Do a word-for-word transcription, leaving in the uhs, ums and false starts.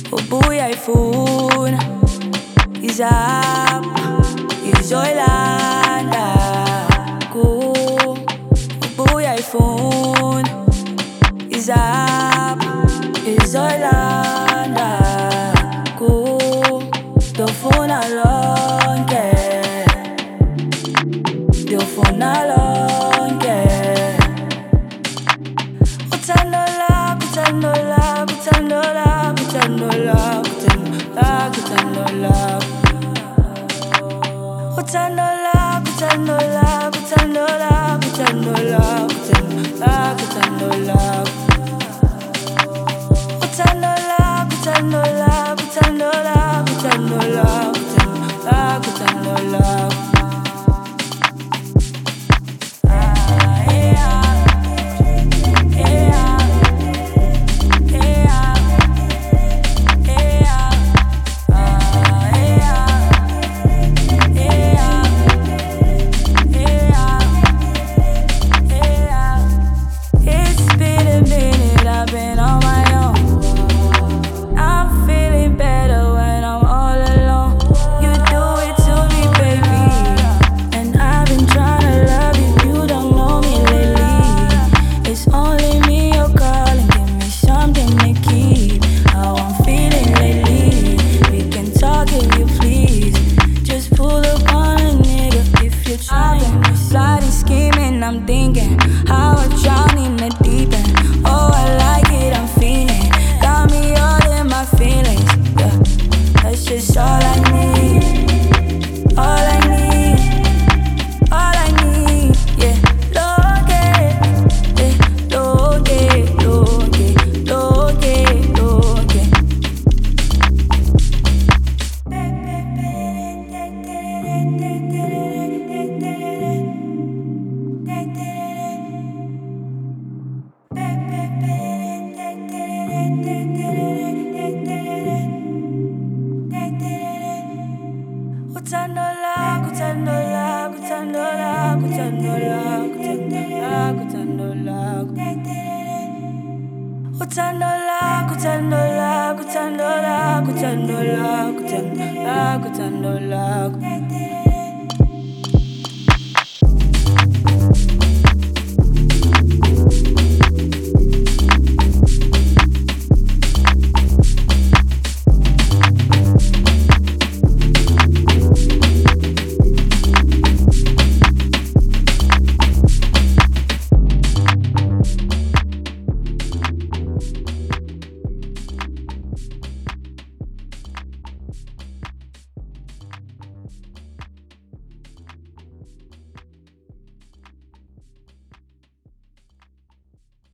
Ubuyayifuna izapha izoyilanda ku ubuyayifuna izapha izoyilanda ku dofuna lonke dofuna lonke uthando lakho uthando lakho uthando lakho uthando lakho uthando lakho uthando lakho uthando lakho uthando lakho uthando lakho uthando lakho uthando lakho uthando lakho uthando lakho uthando lakho uthando lakho I'm thinking how I drown in the deep end. Oh, I like it, I'm feeling. Got me all in my feelings. Yeah, that's just all I need. All I need. All I need. Yeah, loge, yeah, loge, loge, loge, loge. Uthando lakho, uthando lakho, uthando lakho, uthando lakho, uthando lakho, uthando lakho, uthando lakho, uthando lakho, uthando lakho, uthando lakho, uthando lakho, uthando lakho.